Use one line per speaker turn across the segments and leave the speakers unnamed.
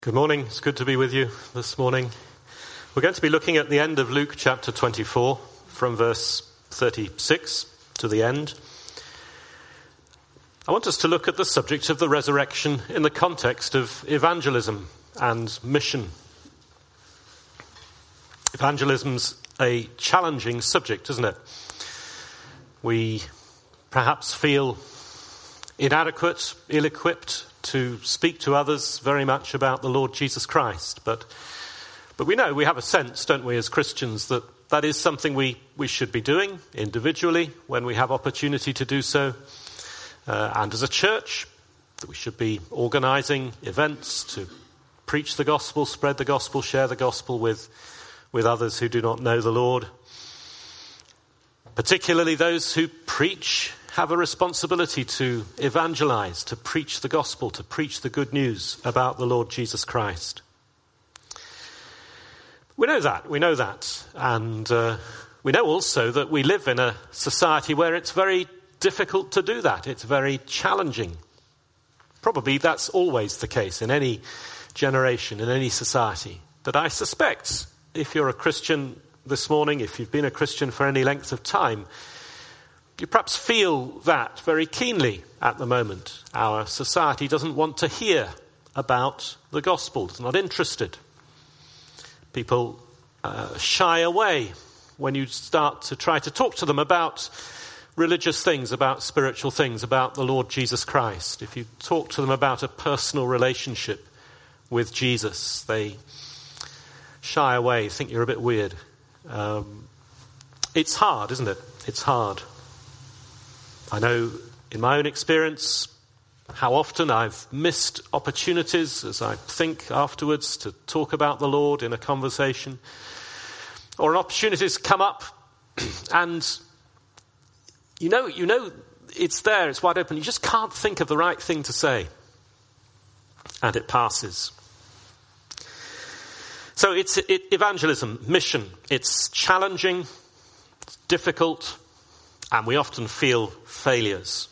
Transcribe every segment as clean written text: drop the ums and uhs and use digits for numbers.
Good morning. It's good to be with you this morning. We're going to be looking at the end of Luke chapter 24 from verse 36 to the end. I want us to look at the subject of the resurrection in the context of evangelism and mission. Evangelism's a challenging subject, isn't it? We perhaps feel inadequate, ill-equipped to speak to others very much about the Lord Jesus Christ. But we know, we have a sense, don't we, as Christians, that that is something we should be doing individually when we have opportunity to do so. And as a church, that we should be organising events to preach the gospel, spread the gospel, share the gospel with others who do not know the Lord. Particularly those who preach have a responsibility to evangelize, to preach the gospel, to preach the good news about the Lord Jesus Christ. We know that. And we know also that we live in a society where it's very difficult to do that. It's very challenging. Probably that's always the case in any generation, in any society. But I suspect if you're a Christian this morning, if you've been a Christian for any length of time, you perhaps feel that very keenly at the moment. Our society doesn't want to hear about the gospel. It's not interested. People shy away when you start to try to talk to them about religious things, about spiritual things, about the Lord Jesus Christ. If you talk to them about a personal relationship with Jesus, they shy away, think you're a bit weird. It's hard, isn't it? It's hard. I know in my own experience how often I've missed opportunities as I think afterwards to talk about the Lord in a conversation. Or an opportunity's come up and you know it's there, it's wide open. You just can't think of the right thing to say. And it passes. So it's evangelism, mission. It's challenging, it's difficult, and we often feel failures.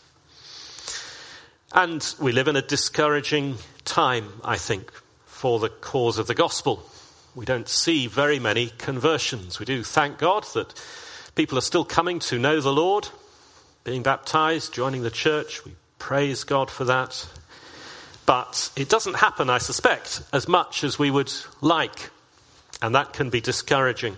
And we live in a discouraging time, I think, for the cause of the gospel. We don't see very many conversions. We do thank God that people are still coming to know the Lord, being baptized, joining the church. We praise God for that. But it doesn't happen, I suspect, as much as we would like. And that can be discouraging.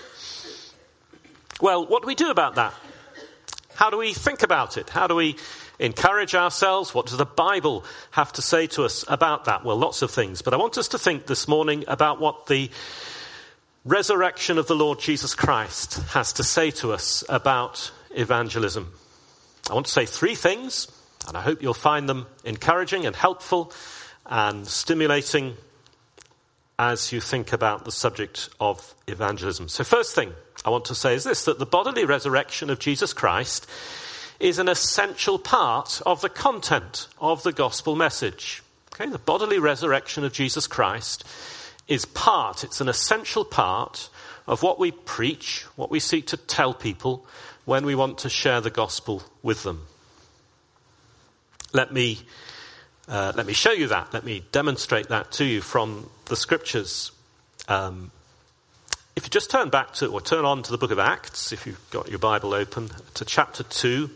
Well, what do we do about that? How do we think about it? How do we encourage ourselves? What does the Bible have to say to us about that? Well, lots of things. But I want us to think this morning about what the resurrection of the Lord Jesus Christ has to say to us about evangelism. I want to say three things, and I hope you'll find them encouraging and helpful and stimulating as you think about the subject of evangelism. So first thing I want to say is this, that the bodily resurrection of Jesus Christ is an essential part of the content of the gospel message. Okay, the bodily resurrection of Jesus Christ is it's an essential part of what we preach, what we seek to tell people when we want to share the gospel with them. Let me show you that. Let me demonstrate that to you from the scriptures. If you just turn on to the book of Acts, if you've got your Bible open, to chapter 2,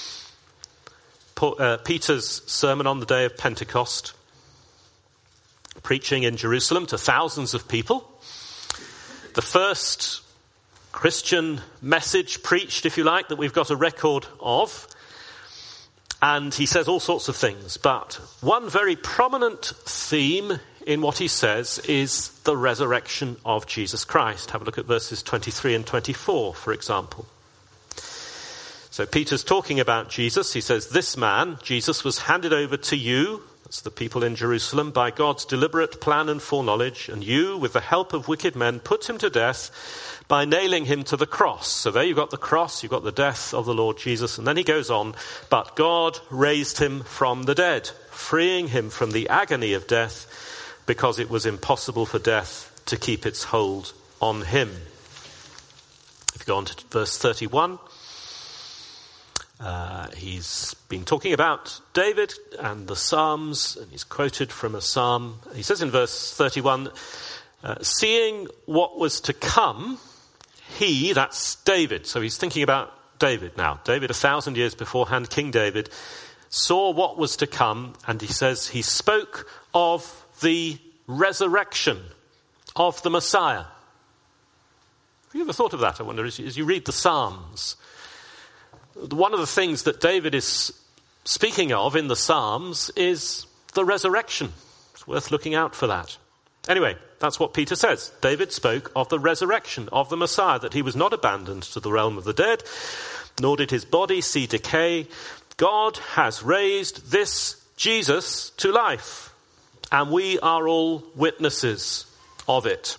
Peter's sermon on the day of Pentecost, preaching in Jerusalem to thousands of people. The first Christian message preached, if you like, that we've got a record of. And he says all sorts of things, but one very prominent theme in what he says is the resurrection of Jesus Christ. Have a look at verses 23 and 24, for example. So Peter's talking about Jesus. He says, "This man, Jesus, was handed over to you," that's the people in Jerusalem, "by God's deliberate plan and foreknowledge, and you, with the help of wicked men, put him to death by nailing him to the cross." So there you've got the cross, you've got the death of the Lord Jesus. And then he goes on, "But God raised him from the dead, freeing him from the agony of death, because it was impossible for death to keep its hold on him." If you go on to verse 31, He's been talking about David and the Psalms, and he's quoted from a psalm. He says in verse 31, seeing what was to come, he, that's David. So he's thinking about David now. David, 1,000 years beforehand, King David, saw what was to come, and he says he spoke of the resurrection of the Messiah. Have you ever thought of that, I wonder, as you read the Psalms? One of the things that David is speaking of in the Psalms is the resurrection. It's worth looking out for that. Anyway, that's what Peter says. David spoke of the resurrection of the Messiah, that he was not abandoned to the realm of the dead, nor did his body see decay. God has raised this Jesus to life, and we are all witnesses of it.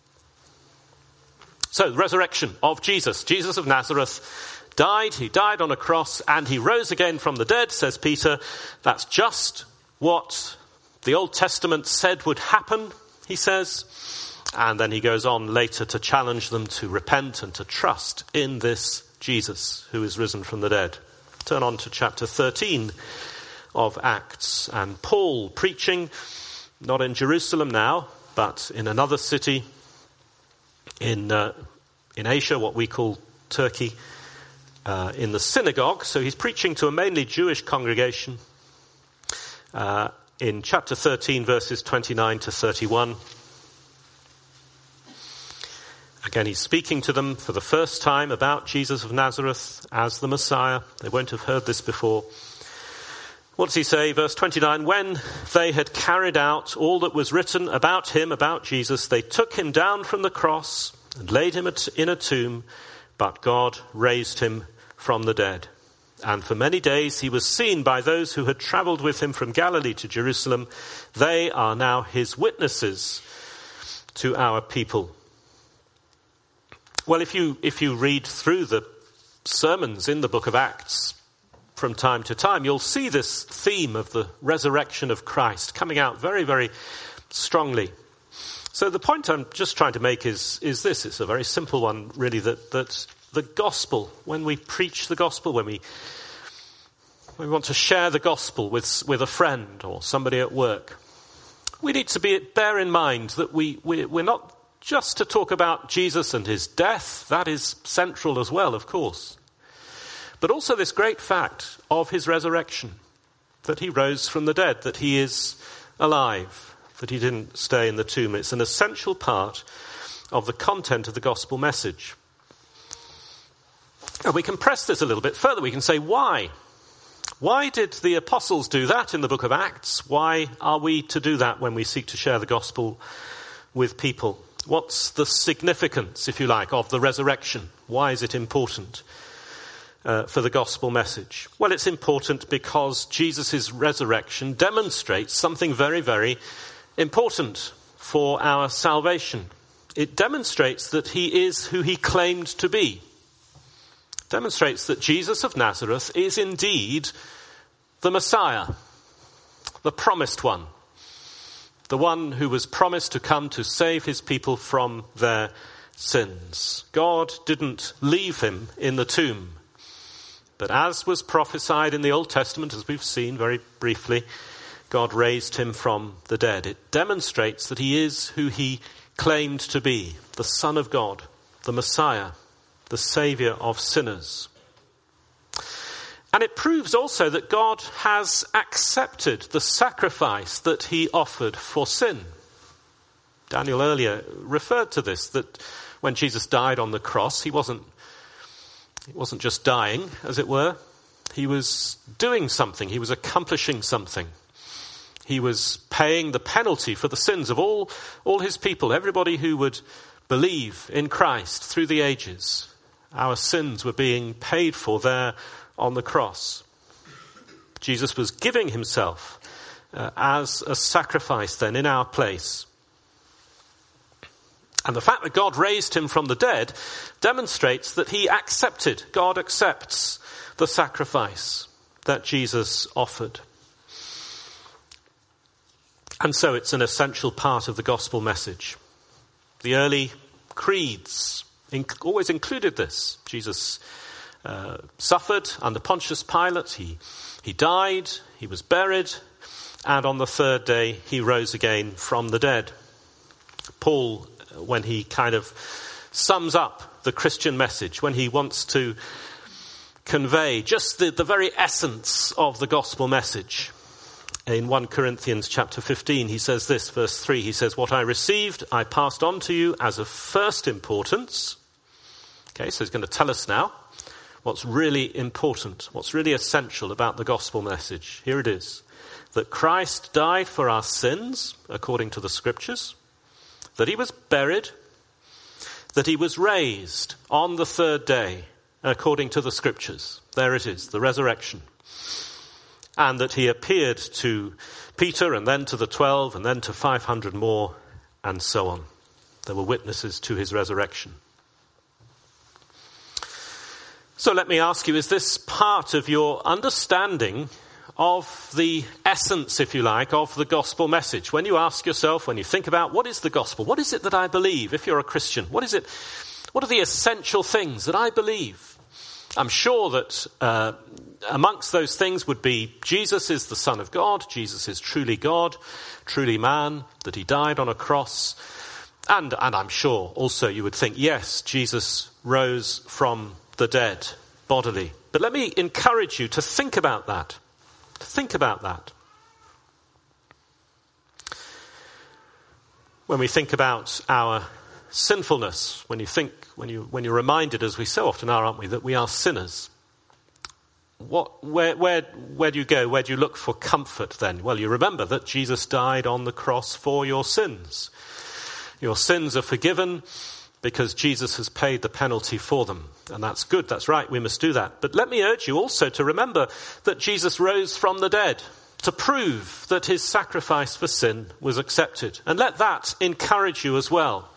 So, the resurrection of Jesus, Jesus of Nazareth, he died on a cross, and he rose again from the dead, says Peter. That's just what the Old Testament said would happen, he says. And then he goes on later to challenge them to repent and to trust in this Jesus who is risen from the dead. Turn on to chapter 13 of Acts, and Paul preaching, not in Jerusalem now, but in another city in Asia, what we call Turkey, in the synagogue. So he's preaching to a mainly Jewish congregation in chapter 13, verses 29 to 31. Again, he's speaking to them for the first time about Jesus of Nazareth as the Messiah. They won't have heard this before. What does he say? Verse 29, when they had carried out all that was written about him, about Jesus, they took him down from the cross and laid him in a tomb, but God raised him from the dead. And for many days he was seen by those who had travelled with him from Galilee to Jerusalem. They are now his witnesses to our people. Well, if you read through the sermons in the book of Acts from time to time, you'll see this theme of the resurrection of Christ coming out very, very strongly. So the point I'm just trying to make is this. It's a very simple one, really, that the gospel, when we preach the gospel, when we want to share the gospel with a friend or somebody at work, we need to bear in mind that we're not just to talk about Jesus and his death. That is central as well, of course. But also this great fact of his resurrection, that he rose from the dead, that he is alive, that he didn't stay in the tomb. It's an essential part of the content of the gospel message. And we can press this a little bit further. We can say, why? Why did the apostles do that in the book of Acts? Why are we to do that when we seek to share the gospel with people? What's the significance, if you like, of the resurrection? Why is it important for the gospel message? Well, it's important because Jesus' resurrection demonstrates something very, very important for our salvation. It demonstrates that he is who he claimed to be. It demonstrates that Jesus of Nazareth is indeed the Messiah, the promised one, the one who was promised to come to save his people from their sins. God didn't leave him in the tomb, but as was prophesied in the Old Testament, as we've seen very briefly, God raised him from the dead. It demonstrates that he is who he claimed to be, the Son of God, the Messiah, the Saviour of sinners. And it proves also that God has accepted the sacrifice that he offered for sin. Daniel earlier referred to this, that when Jesus died on the cross, he wasn't just dying, as it were. He was doing something. He was accomplishing something. He was paying the penalty for the sins of all his people, everybody who would believe in Christ through the ages. Our sins were being paid for there on the cross. Jesus was giving himself as a sacrifice then in our place. And the fact that God raised him from the dead demonstrates that God accepts the sacrifice that Jesus offered. And so it's an essential part of the gospel message. The early creeds always included this. Jesus suffered under Pontius Pilate. He died, he was buried, and on the third day he rose again from the dead. Paul, when he kind of sums up the Christian message, when he wants to convey just the very essence of the gospel message, in 1 Corinthians chapter 15, he says this, verse 3, he says, "What I received, I passed on to you as of first importance." Okay, so he's going to tell us now what's really important, what's really essential about the gospel message. Here it is. That Christ died for our sins, according to the scriptures, that he was buried, that he was raised on the third day, according to the scriptures. There it is, the resurrection. And that he appeared to Peter and then to the 12 and then to 500 more and so on. There were witnesses to his resurrection. So let me ask you, is this part of your understanding of the essence, if you like, of the gospel message? When you ask yourself, when you think about what is the gospel, what is it that I believe if you're a Christian? What are the essential things that I believe? I'm sure that amongst those things would be Jesus is the Son of God, Jesus is truly God, truly man, that he died on a cross. And I'm sure also you would think, yes, Jesus rose from the dead bodily. But let me encourage you to think about that. To think about that. When we think about our sinfulness, when you're reminded, as we so often are, aren't we, that we are sinners, where do you go? Where do you look for comfort then? Well, you remember that Jesus died on the cross for your sins. Your sins are forgiven because Jesus has paid the penalty for them. And that's good, that's right, we must do that. But let me urge you also to remember that Jesus rose from the dead to prove that his sacrifice for sin was accepted. And let that encourage you as well.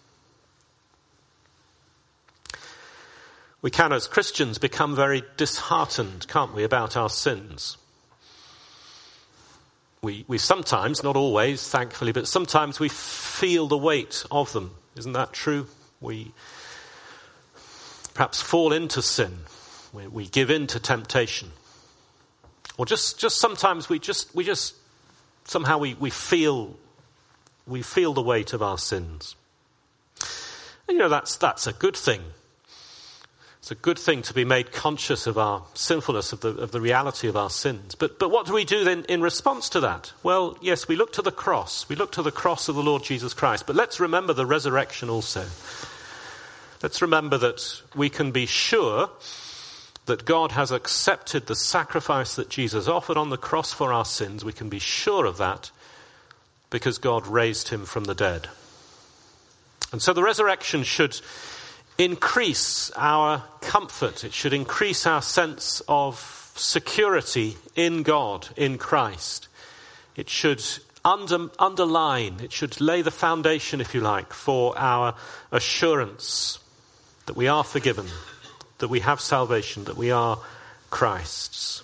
We can, as Christians, become very disheartened, can't we, about our sins. We sometimes, not always, thankfully, but sometimes we feel the weight of them. Isn't that true? We perhaps fall into sin. We give in to temptation. Or just sometimes we somehow we feel the weight of our sins. And that's a good thing. It's a good thing to be made conscious of our sinfulness, of the reality of our sins. But what do we do then in response to that? Well, yes, we look to the cross. We look to the cross of the Lord Jesus Christ. But let's remember the resurrection also. Let's remember that we can be sure that God has accepted the sacrifice that Jesus offered on the cross for our sins. We can be sure of that because God raised him from the dead. And so the resurrection should increase our comfort. It should increase our sense of security in God, in Christ. It should underline, it should lay the foundation, if you like, for our assurance that we are forgiven, that we have salvation, that we are Christ's.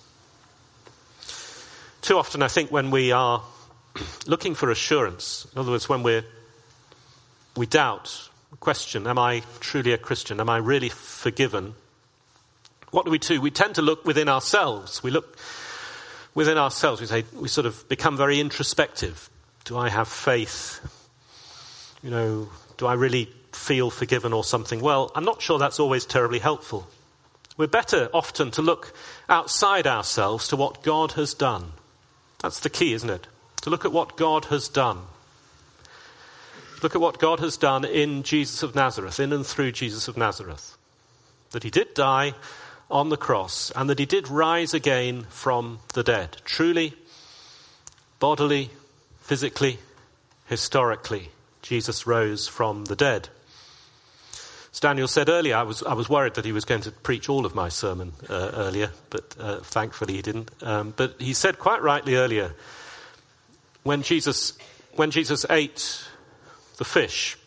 Too often, I think, when we are looking for assurance, in other words, when we doubt, question, am I truly a Christian? Am I really forgiven? What do? We tend to look within ourselves. We look within ourselves. We sort of become very introspective. Do I have faith? Do I really feel forgiven or something? Well, I'm not sure that's always terribly helpful. We're better often to look outside ourselves to what God has done. That's the key, isn't it? To look at what God has done. Look at what God has done in Jesus of Nazareth, in and through Jesus of Nazareth. That he did die on the cross and that he did rise again from the dead. Truly, bodily, physically, historically, Jesus rose from the dead. As Daniel said earlier, I was worried that he was going to preach all of my sermon earlier, but thankfully he didn't. But he said quite rightly earlier, when Jesus ate the fish,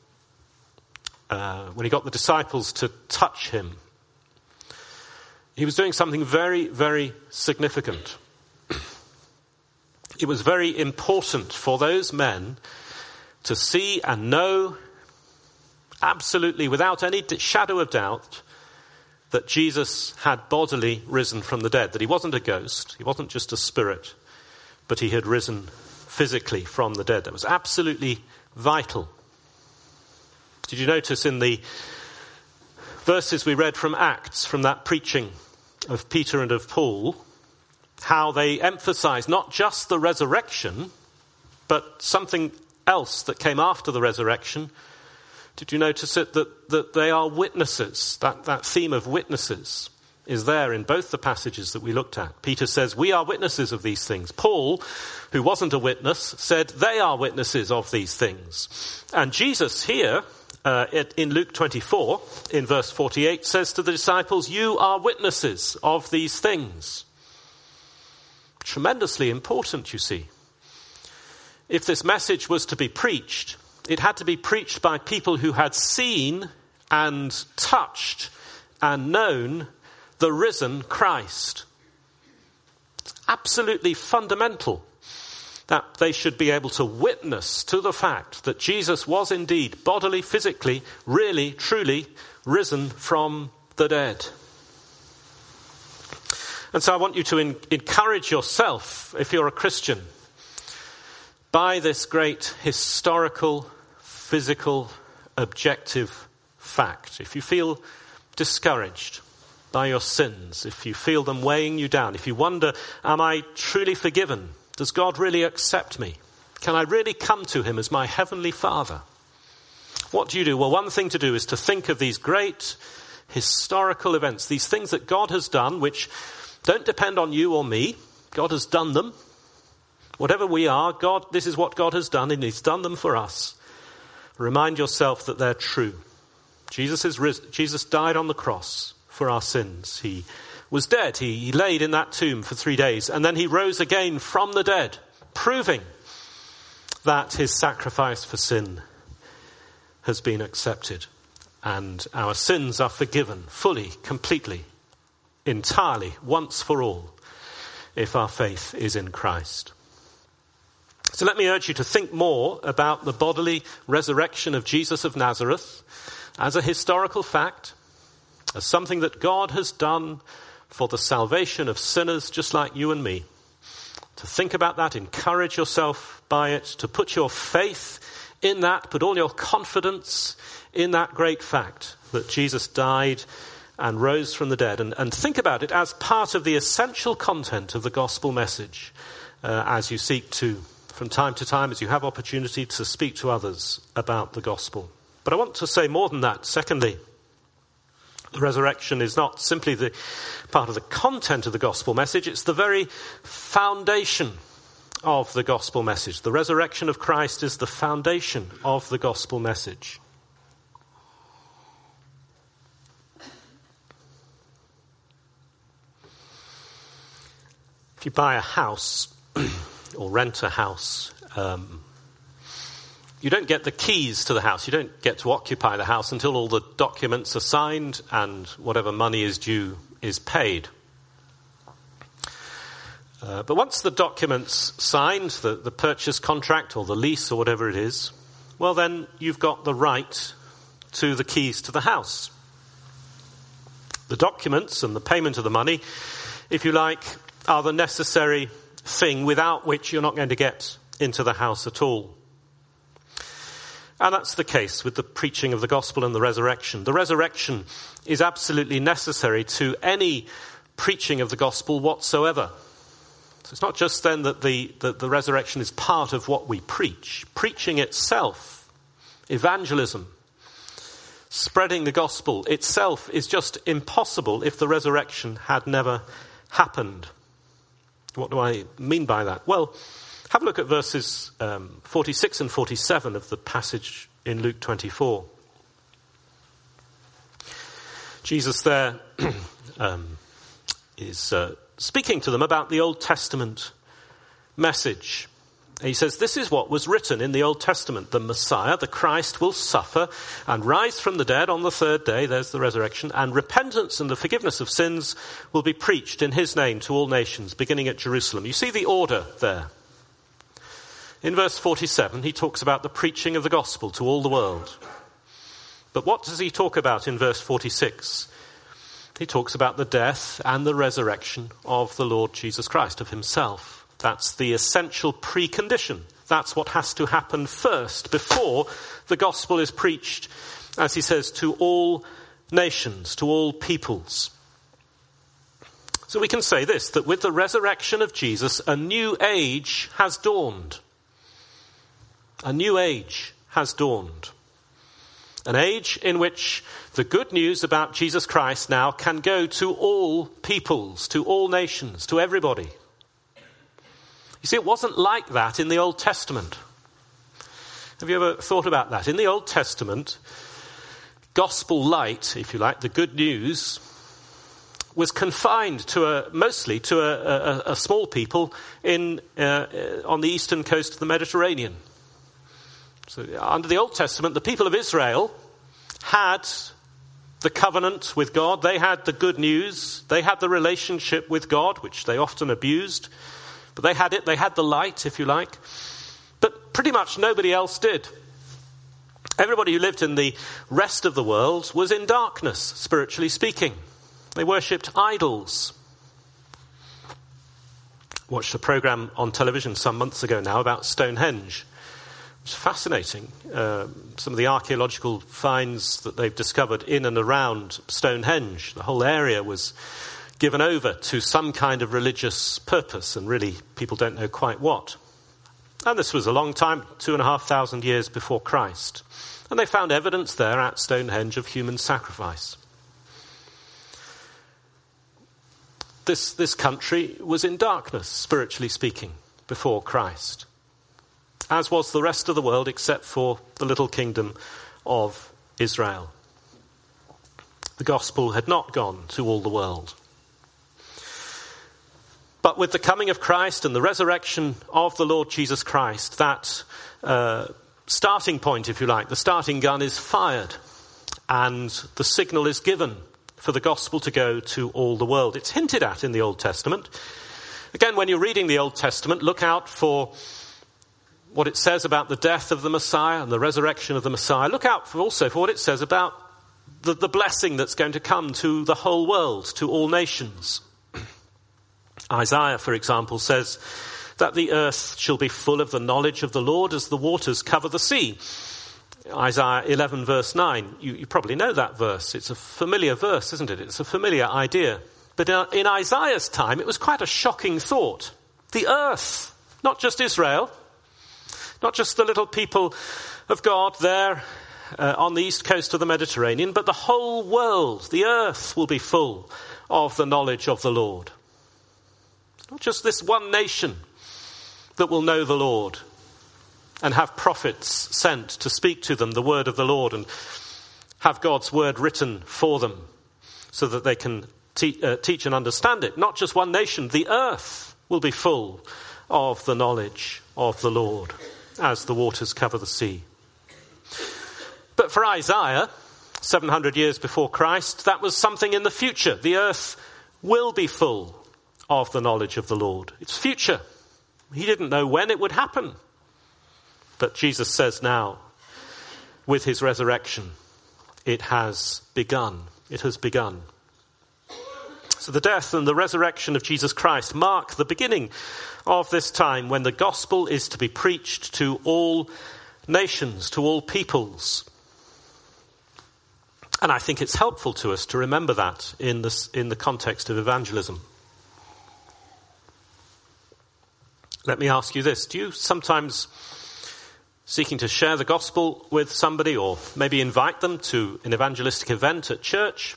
when he got the disciples to touch him, he was doing something very, very significant. It was very important for those men to see and know absolutely, without any shadow of doubt, that Jesus had bodily risen from the dead, that he wasn't a ghost, he wasn't just a spirit, but he had risen physically from the dead. That was absolutely vital. Did you notice in the verses we read from Acts, from that preaching of Peter and of Paul, how they emphasize not just the resurrection, but something else that came after the resurrection? Did you notice it? That they are witnesses. That theme of witnesses is there in both the passages that we looked at. Peter says, we are witnesses of these things. Paul, who wasn't a witness, said they are witnesses of these things. And Jesus here, in Luke 24, in verse 48, says to the disciples, you are witnesses of these things. Tremendously important, you see. If this message was to be preached, it had to be preached by people who had seen and touched and known the risen Christ. It's absolutely fundamental that they should be able to witness to the fact that Jesus was indeed bodily, physically, really, truly risen from the dead. And so I want you to encourage yourself, if you're a Christian, by this great historical, physical, objective fact. If you feel discouraged by your sins, if you feel them weighing you down, if you wonder, am I truly forgiven? Does God really accept me? Can I really come to him as my heavenly Father? What do you do? Well, one thing to do is to think of these great historical events, these things that God has done, which don't depend on you or me. God has done them. Whatever we are, God, this is what God has done, and he's done them for us. Remind yourself that they're true. Jesus died on the cross for our sins. He was dead. He laid in that tomb for 3 days, and then he rose again from the dead, proving that his sacrifice for sin has been accepted, and our sins are forgiven fully, completely, entirely, once for all, if our faith is in Christ. So let me urge you to think more about the bodily resurrection of Jesus of Nazareth as a historical fact, as something that God has done for the salvation of sinners just like you and me. To think about that, encourage yourself by it, to put your faith in that, put all your confidence in that great fact that Jesus died and rose from the dead, and think about it as part of the essential content of the gospel message as you seek to, from time to time, as you have opportunity to speak to others about the gospel. But I want to say more than that. Secondly, the resurrection is not simply the part of the content of the gospel message, it's the very foundation of the gospel message. The resurrection of Christ is the foundation of the gospel message. If you buy a house or rent a house, you don't get the keys to the house. You don't get to occupy the house until all the documents are signed and whatever money is due is paid. But once the document's signed, the purchase contract or the lease or whatever it is, well then you've got the right to the keys to the house. The documents and the payment of the money, if you like, are the necessary thing without which you're not going to get into the house at all. And that's the case with the preaching of the gospel and the resurrection. The resurrection is absolutely necessary to any preaching of the gospel whatsoever. So it's not just then that the resurrection is part of what we preach. Preaching itself, evangelism, spreading the gospel itself is just impossible if the resurrection had never happened. What do I mean by that? Well, have a look at verses 46 and 47 of the passage in Luke 24. Jesus there is speaking to them about the Old Testament message. He says, this is what was written in the Old Testament. The Messiah, the Christ, will suffer and rise from the dead on the third day. There's the resurrection. And repentance and the forgiveness of sins will be preached in his name to all nations, beginning at Jerusalem. You see the order there. In verse 47, he talks about the preaching of the gospel to all the world. But what does he talk about in verse 46? He talks about the death and the resurrection of the Lord Jesus Christ, of himself. That's the essential precondition. That's what has to happen first before the gospel is preached, as he says, to all nations, to all peoples. So we can say this, that with the resurrection of Jesus, a new age has dawned. A new age has dawned. An age in which the good news about Jesus Christ now can go to all peoples, to all nations, to everybody. You see, it wasn't like that in the Old Testament. Have you ever thought about that? In the Old Testament, gospel light, if you like, the good news, was confined to mostly to a small people on the eastern coast of the Mediterranean. So under the Old Testament, the people of Israel had the covenant with God. They had the good news. They had the relationship with God, which they often abused. But they had it. They had the light, if you like. But pretty much nobody else did. Everybody who lived in the rest of the world was in darkness, spiritually speaking. They worshipped idols. Watched a program on television some months ago now about Stonehenge. It's fascinating. Some of the archaeological finds that they've discovered in and around Stonehenge. The whole area was given over to some kind of religious purpose, and really people don't know quite what. And this was a long time, 2,500 years before Christ. And they found evidence there at Stonehenge of human sacrifice. This country was in darkness, spiritually speaking, before Christ, as was the rest of the world except for the little kingdom of Israel. The gospel had not gone to all the world. But with the coming of Christ and the resurrection of the Lord Jesus Christ, that starting point, if you like, the starting gun is fired and the signal is given for the gospel to go to all the world. It's hinted at in the Old Testament. Again, when you're reading the Old Testament, look out for what it says about the death of the Messiah and the resurrection of the Messiah. Look out also for what it says about the blessing that's going to come to the whole world, to all nations. Isaiah, for example, says that the earth shall be full of the knowledge of the Lord as the waters cover the sea. Isaiah 11 verse 9. You probably know that verse. It's a familiar verse, isn't it? It's a familiar idea. But in Isaiah's time, it was quite a shocking thought. The earth, not just Israel, not just the little people of God there on the east coast of the Mediterranean, but the whole world, the earth will be full of the knowledge of the Lord. Not just this one nation that will know the Lord and have prophets sent to speak to them the word of the Lord and have God's word written for them so that they can teach and understand it. Not just one nation, the earth will be full of the knowledge of the Lord as the waters cover the sea. But for Isaiah, 700 years before Christ, that was something in the future. The earth will be full of the knowledge of the Lord. It's future. He didn't know when it would happen. But Jesus says now, with his resurrection, it has begun. It has begun. So the death and the resurrection of Jesus Christ mark the beginning of this time when the gospel is to be preached to all nations, to all peoples. And I think it's helpful to us to remember that in the context of evangelism. Let me ask you this. Do you sometimes, seeking to share the gospel with somebody or maybe invite them to an evangelistic event at church,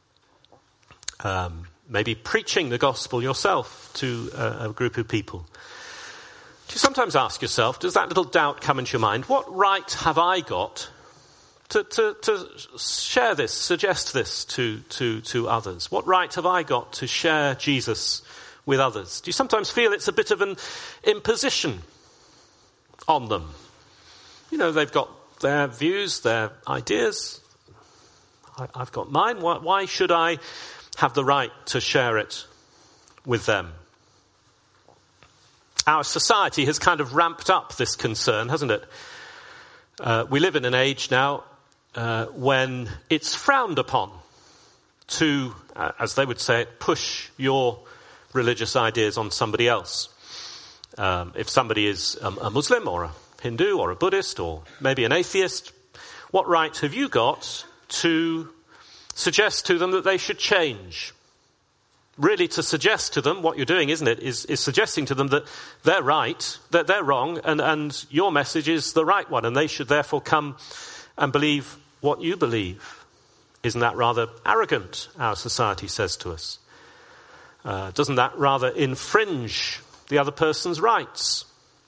maybe preaching the gospel yourself to a group of people, do you sometimes ask yourself, does that little doubt come into your mind? What right have I got to share this, suggest this to others? What right have I got to share Jesus with others? Do you sometimes feel it's a bit of an imposition on them? You know, they've got their views, their ideas. I've got mine. Why should I have the right to share it with them? Our society has kind of ramped up this concern, hasn't it? We live in an age now when it's frowned upon to, as they would say it, push your religious ideas on somebody else. If somebody is a Muslim or a Hindu or a Buddhist or maybe an atheist, what right have you got to suggest to them that they should change? Really, to suggest to them, what you're doing, isn't it, is suggesting to them that they're right, that they're wrong, and your message is the right one, and they should therefore come and believe what you believe. Isn't that rather arrogant, our society says to us? Doesn't that rather infringe the other person's rights?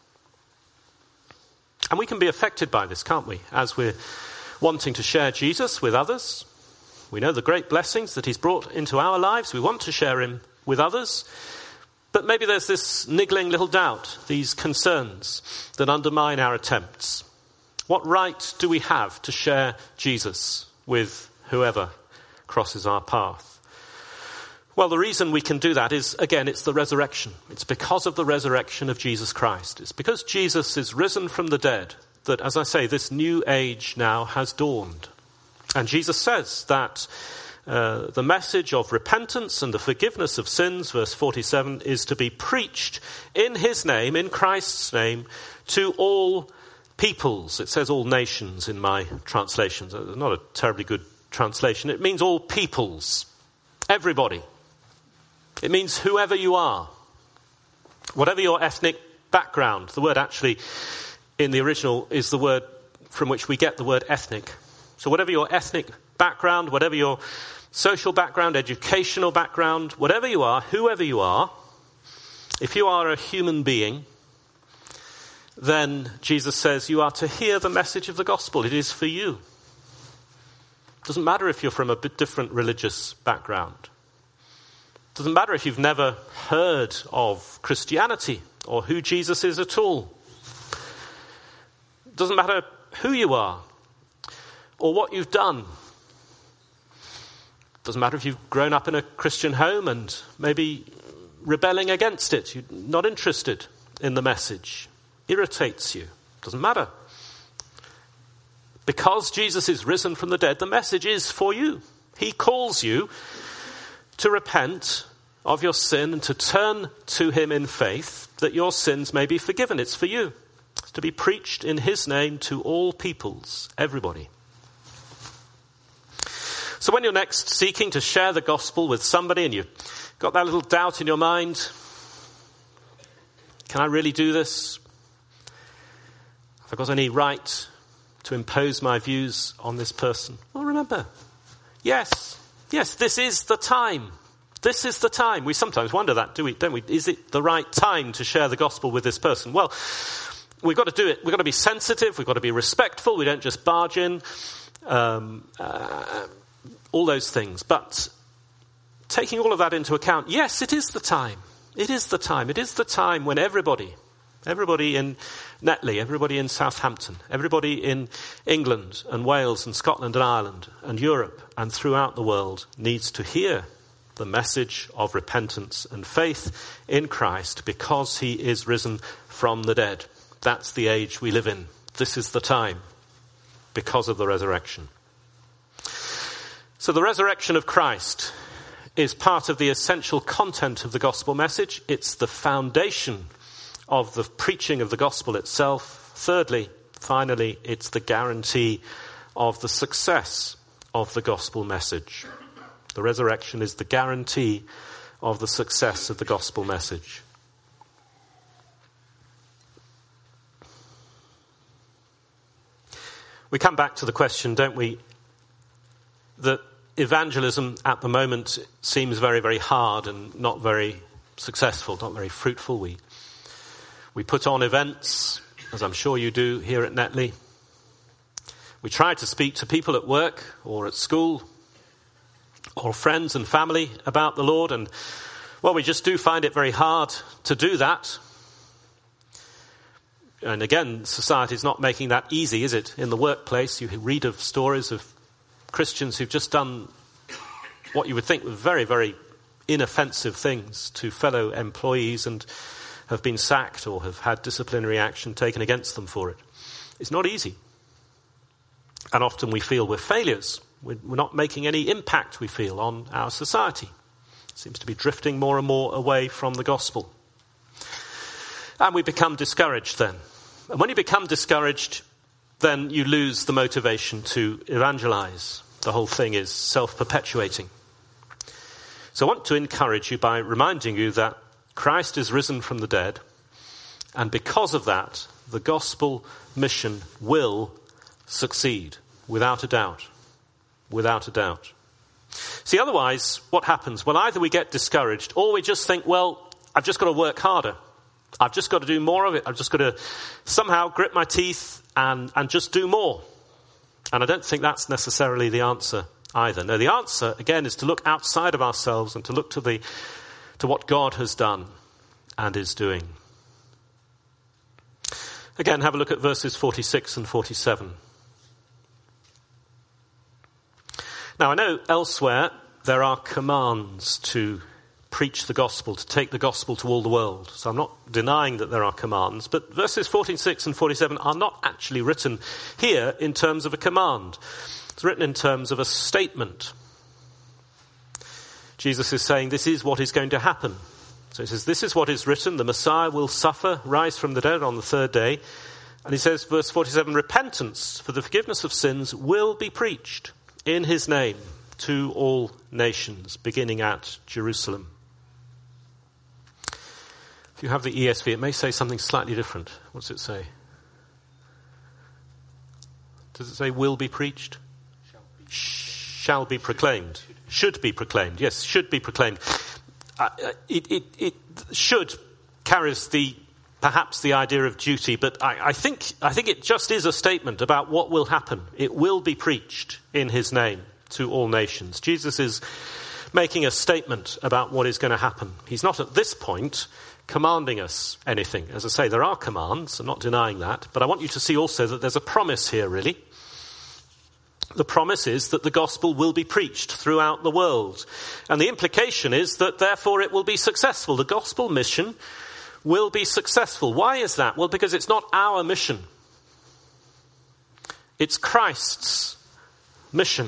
And we can be affected by this, can't we? As we're wanting to share Jesus with others, we know the great blessings that he's brought into our lives. We want to share him with others. But maybe there's this niggling little doubt, these concerns that undermine our attempts. What right do we have to share Jesus with whoever crosses our path? Well, the reason we can do that is, again, it's the resurrection. It's because of the resurrection of Jesus Christ. It's because Jesus is risen from the dead that, as I say, this new age now has dawned. And Jesus says that the message of repentance and the forgiveness of sins, verse 47, is to be preached in his name, in Christ's name, to all peoples. It says all nations in my translations. Not a terribly good translation. It means all peoples. Everybody. It means whoever you are. Whatever your ethnic background. The word actually in the original is the word from which we get the word ethnic. So whatever your ethnic background, whatever your social background, educational background, whatever you are, whoever you are, if you are a human being, then Jesus says you are to hear the message of the gospel. It is for you. It doesn't matter if you're from a bit different religious background. It doesn't matter if you've never heard of Christianity or who Jesus is at all. It doesn't matter who you are or what you've done. It doesn't matter if you've grown up in a Christian home and maybe rebelling against it. You're not interested in the message. Irritates you. Doesn't matter. Because Jesus is risen from the dead, the message is for you. He calls you to repent of your sin and to turn to him in faith that your sins may be forgiven. It's for you. It's to be preached in his name to all peoples, everybody. So when you're next seeking to share the gospel with somebody and you've got that little doubt in your mind, can I really do this? Have I got any right to impose my views on this person? Well, remember, yes, this is the time. This is the time. We sometimes wonder that, don't we? Is it the right time to share the gospel with this person? Well, we've got to do it. We've got to be sensitive. We've got to be respectful. We don't just barge in. All those things. But taking all of that into account, yes, it is the time. It is the time. It is the time when everybody in Netley, everybody in Southampton, everybody in England and Wales and Scotland and Ireland and Europe and throughout the world needs to hear the message of repentance and faith in Christ because he is risen from the dead. That's the age we live in. This is the time because of the resurrection. So the resurrection of Christ is part of the essential content of the gospel message. It's the foundation of the preaching of the gospel itself. Thirdly, finally, it's the guarantee of the success of the gospel message. The resurrection is the guarantee of the success of the gospel message. We come back to the question, don't we, that evangelism at the moment seems very, very hard and not very successful, not very fruitful. We put on events, as I'm sure you do here at Netley. We try to speak to people at work or at school or friends and family about the Lord, and well, we just do find it very hard to do that. And again, society is not making that easy, is it? In the workplace, you read of stories of Christians who've just done what you would think were very, very inoffensive things to fellow employees and have been sacked or have had disciplinary action taken against them for it. It's not easy. And often we feel we're failures We're not making any impact, we feel, on our society. It seems to be drifting more and more away from the gospel. And we become discouraged then. And when you become discouraged, then you lose the motivation to evangelize. The whole thing is self-perpetuating. So I want to encourage you by reminding you that Christ is risen from the dead, and because of that, the gospel mission will succeed, without a doubt. Without a doubt. See, otherwise, what happens? Well, either we get discouraged, or we just think, well, I've just got to work harder. I've just got to do more of it. I've just got to somehow grit my teeth and just do more. And I don't think that's necessarily the answer either. No, the answer, again, is to look outside of ourselves and to look to what God has done and is doing. Again, have a look at verses 46 and 47. Now, I know elsewhere there are commands to preach the gospel, to take the gospel to all the world. So I'm not denying that there are commands, but verses 46 and 47 are not actually written here in terms of a command. It's written in terms of a statement. Jesus is saying this is what is going to happen. So he says, this is what is written, the Messiah will suffer, rise from the dead on the third day. And he says, verse 47, repentance for the forgiveness of sins will be preached in his name to all nations, beginning at Jerusalem. If you have the ESV, it may say something slightly different. What does it say? Does it say will be preached? Shall be proclaimed. Should be proclaimed. Yes, should be proclaimed. It should carries perhaps the idea of duty, but I think it just is a statement about what will happen. It will be preached in his name to all nations. Jesus is making a statement about what is going to happen. He's not at this point commanding us anything. As I say, there are commands, I'm not denying that, but I want you to see also that there's a promise here, really. The promise is that the gospel will be preached throughout the world. And the implication is that therefore it will be successful. The gospel mission will be successful. Why is that? Well, because it's not our mission. It's Christ's mission.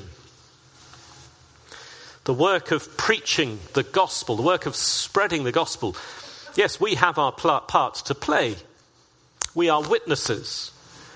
The work of preaching the gospel, the work of spreading the gospel. Yes, we have our part to play. We are witnesses.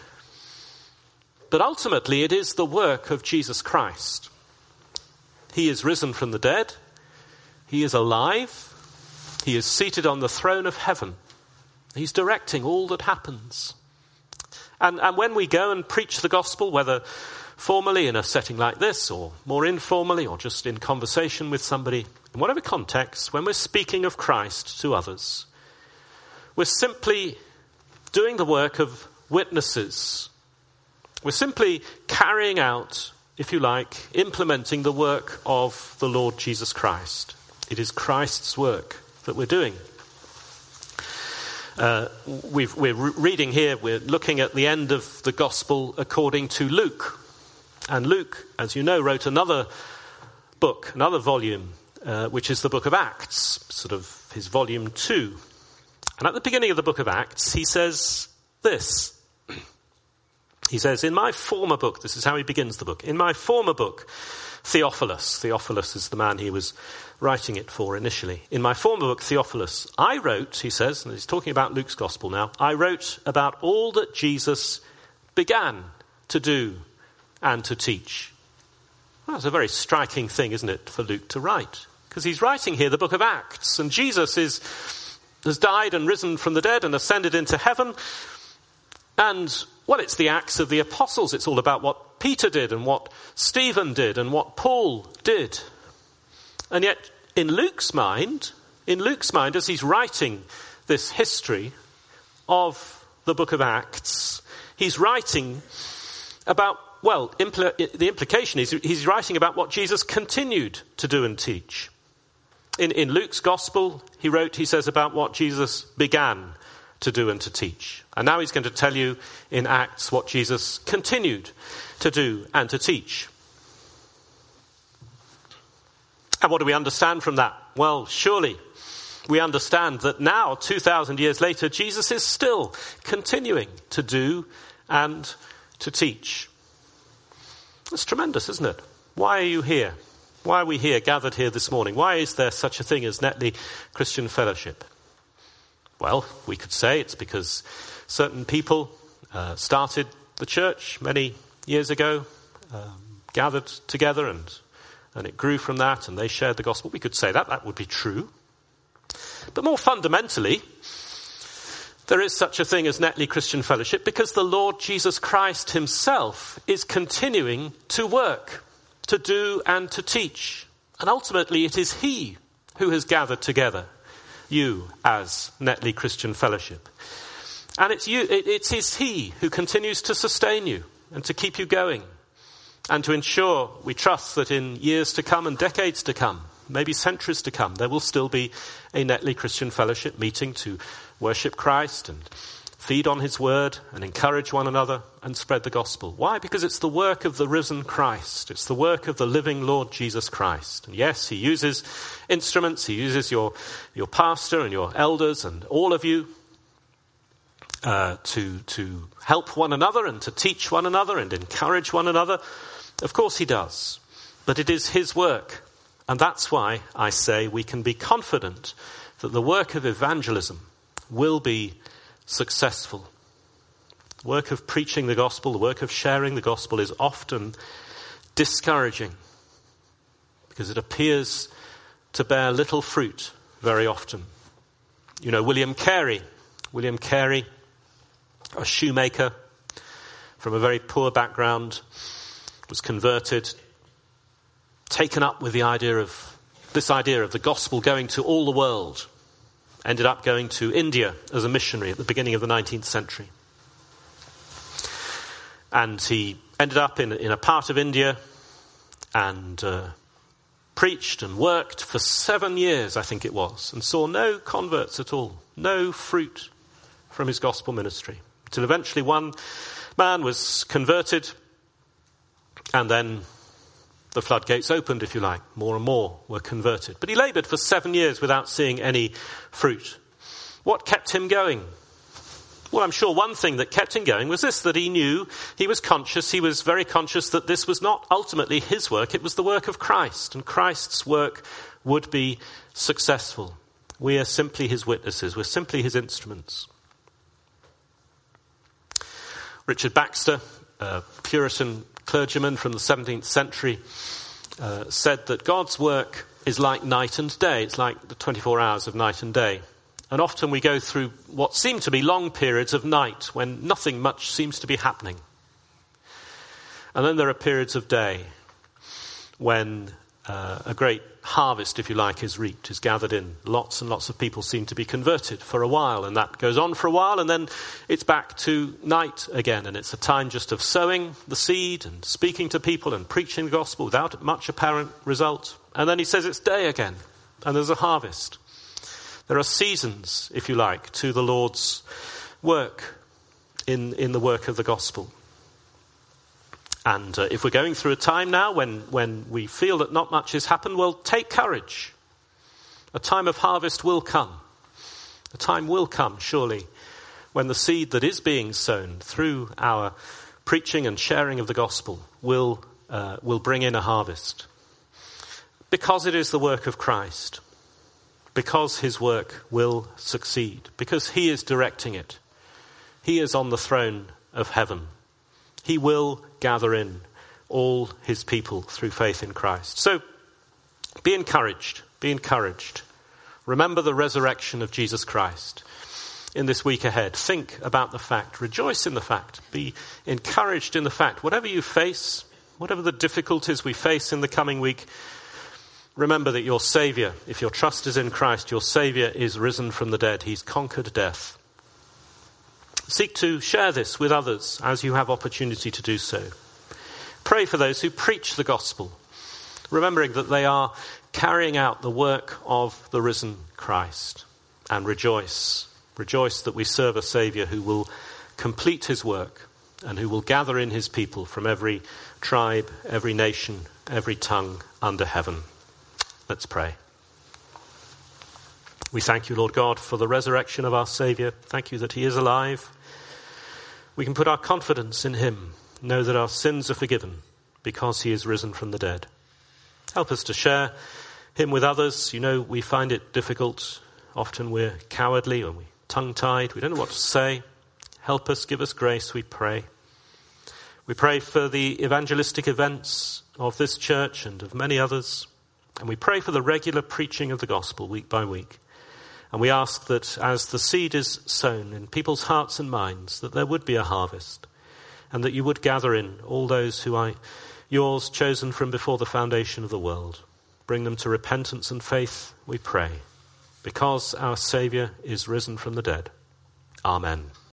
But ultimately, it is the work of Jesus Christ. He is risen from the dead. He is alive. He is seated on the throne of heaven. He's directing all that happens. And when we go and preach the gospel, whether formally in a setting like this, or more informally, or just in conversation with somebody, in whatever context, when we're speaking of Christ to others, we're simply doing the work of witnesses. We're simply carrying out, if you like, implementing the work of the Lord Jesus Christ. It is Christ's work that we're doing. We're reading here, we're looking at the end of the gospel according to Luke. And Luke, as you know, wrote another book, another volume, which is the book of Acts, sort of his volume 2. And at the beginning of the book of Acts, he says this. He says, in my former book, this is how he begins the book, in my former book, Theophilus is the man he was writing it for initially. In my former book, Theophilus, I wrote, he says, and he's talking about Luke's gospel now, I wrote about all that Jesus began to do and to teach. Well, that's a very striking thing, isn't it, for Luke to write? Because he's writing here the book of Acts, and Jesus has died and risen from the dead and ascended into heaven. And, well, it's the Acts of the Apostles. It's all about what Peter did and what Stephen did and what Paul did. And yet, in Luke's mind, as he's writing this history of the book of Acts, he's writing about, well, the implication is he's writing about what Jesus continued to do and teach. In Luke's gospel, he says about what Jesus began to do and to teach. And now he's going to tell you in Acts what Jesus continued to do and to teach. And what do we understand from that? Well, surely we understand that now, 2,000 years later, Jesus is still continuing to do and to teach. It's tremendous, isn't it? Why are you here? Why are we here, gathered here this morning? Why is there such a thing as Netley Christian Fellowship? Well, we could say it's because certain people started the church many years ago, gathered together, and it grew from that, and they shared the gospel. We could say that would be true. But more fundamentally, there is such a thing as Netley Christian Fellowship because the Lord Jesus Christ himself is continuing to work, to do and to teach. And ultimately it is he who has gathered together you as Netley Christian Fellowship. And it is he who continues to sustain you and to keep you going and to ensure, we trust, that in years to come and decades to come, maybe centuries to come, there will still be a Netley Christian Fellowship meeting to worship Christ and feed on his word and encourage one another and spread the gospel. Why? Because it's the work of the risen Christ. It's the work of the living Lord Jesus Christ. And yes, he uses instruments. He uses your pastor and your elders and all of you to help one another and to teach one another and encourage one another. Of course he does. But it is his work. And that's why I say we can be confident that the work of evangelism will be successful. The work of preaching the gospel, the work of sharing the gospel is often discouraging because it appears to bear little fruit very often. You know, William Carey, a shoemaker from a very poor background, was converted, taken up with the idea of the gospel going to all the world. Ended up going to India as a missionary at the beginning of the 19th century. And he ended up in a part of India and preached and worked for 7 years, I think it was, and saw no converts at all, no fruit from his gospel ministry. Until eventually one man was converted, and then the floodgates opened, if you like. More and more were converted. But he laboured for 7 years without seeing any fruit. What kept him going? Well, I'm sure one thing that kept him going was this, that he was very conscious that this was not ultimately his work, it was the work of Christ, and Christ's work would be successful. We are simply his witnesses, we're simply his instruments. Richard Baxter, a Puritan clergyman from the 17th century, said that God's work is like night and day. It's like the 24 hours of night and day. And often we go through what seem to be long periods of night when nothing much seems to be happening. And then there are periods of day when a great harvest, if you like, is reaped, is gathered in. Lots and lots of people seem to be converted for a while, and that goes on for a while, and then it's back to night again, and it's a time just of sowing the seed and speaking to people and preaching the gospel without much apparent result. And then he says it's day again, and there's a harvest. There are seasons, if you like, to the Lord's work in the work of the gospel. And if we're going through a time now when we feel that not much has happened, well, take courage. A time of harvest will come. A time will come, surely, when the seed that is being sown through our preaching and sharing of the gospel will bring in a harvest. Because it is the work of Christ. Because his work will succeed. Because he is directing it. He is on the throne of heaven. He will gather in all his people through faith in Christ. So, be encouraged. Be encouraged. Remember the resurrection of Jesus Christ in this week ahead. Think about the fact. Rejoice in the fact. Be encouraged in the fact. Whatever you face, whatever the difficulties we face in the coming week, remember that your Saviour, if your trust is in Christ, your Saviour is risen from the dead. He's conquered death. Seek to share this with others as you have opportunity to do so. Pray for those who preach the gospel, remembering that they are carrying out the work of the risen Christ. And rejoice. Rejoice that we serve a Saviour who will complete his work and who will gather in his people from every tribe, every nation, every tongue under heaven. Let's pray. We thank you, Lord God, for the resurrection of our Saviour. Thank you that he is alive. We can put our confidence in him, know that our sins are forgiven, because he is risen from the dead. Help us to share him with others. You know, we find it difficult. Often we're cowardly and we're tongue-tied. We don't know what to say. Help us, give us grace, we pray. We pray for the evangelistic events of this church and of many others. And we pray for the regular preaching of the gospel week by week. And we ask that as the seed is sown in people's hearts and minds, that there would be a harvest, and that you would gather in all those who are yours, chosen from before the foundation of the world. Bring them to repentance and faith, we pray, because our Saviour is risen from the dead. Amen.